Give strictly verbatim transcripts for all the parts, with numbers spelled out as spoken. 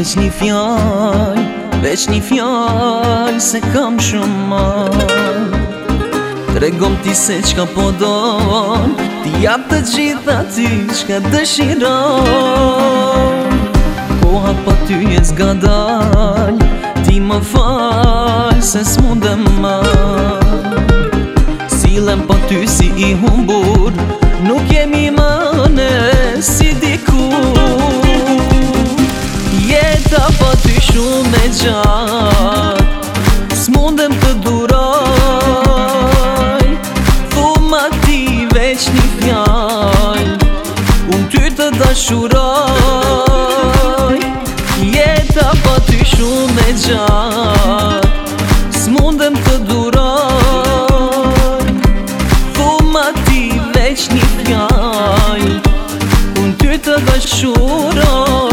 veç një fjall, veç një fjall se kam shumë mal. Tregom ti se qka po don, ti jap të gjitha ty qka dëshiron. Koha pa ty e zgadal, ti më fal se s'mundem ma. Silem pa ty si i humbur, nuk jemi më ne si dikur. Jeta pa ty shumë e gjatë, s'mundem të duroj. Thuma ti veç një fjall, unë ty të dashuroj. Jeta pa ty shumë e gjatë, s'mundem të duroj. Thuma ti veç një fjall, unë ty të dashuroj.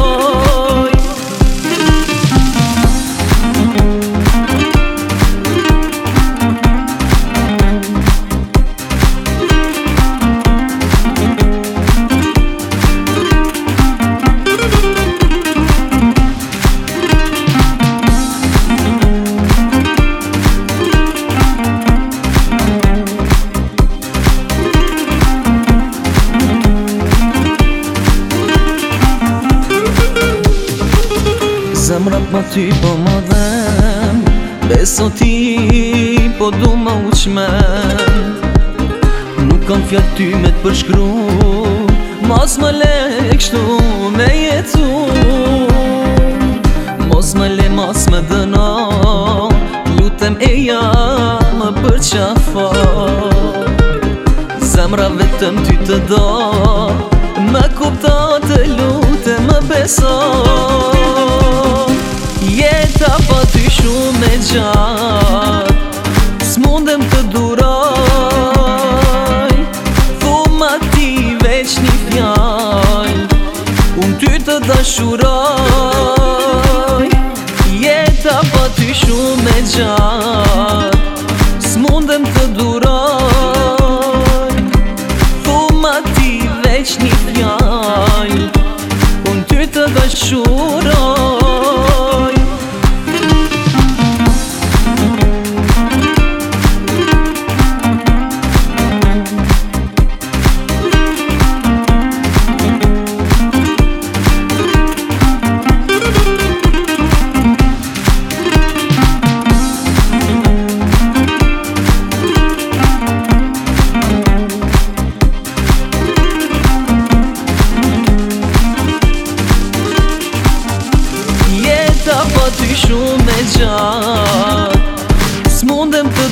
Zemrat ma ty po më dhem, beso ti po du më uqmen. Nuk kam fjall ty me t'përshkru, mos më le kështu me jetu. Mos më le, mos më dëno, lutem e ja më përqafo. Zemra vetëm ty të do, më kupto të lutem më beso. Jeta pa ty shumë e gjatë, s'mundem të duroj. Thuma ti veç një fjall, unë ty të dashuroj. Jeta pa ty shumë e gjatë, s'mundem të duroj. Thuma ti veç një fjall, unë ty të dashuroj. Pa ty shumë e gjatë, s'mundem të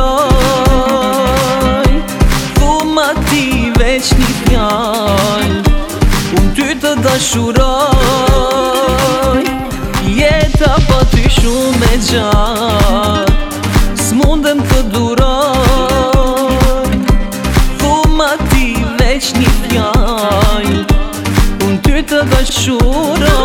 duroj. Thuma ti veç një fjall, unë ty të dashuroj. Jeta pa ty shumë e gjatë, s'mundem të duroj. Thuma ti veç një fjall, unë ty të dashuroj.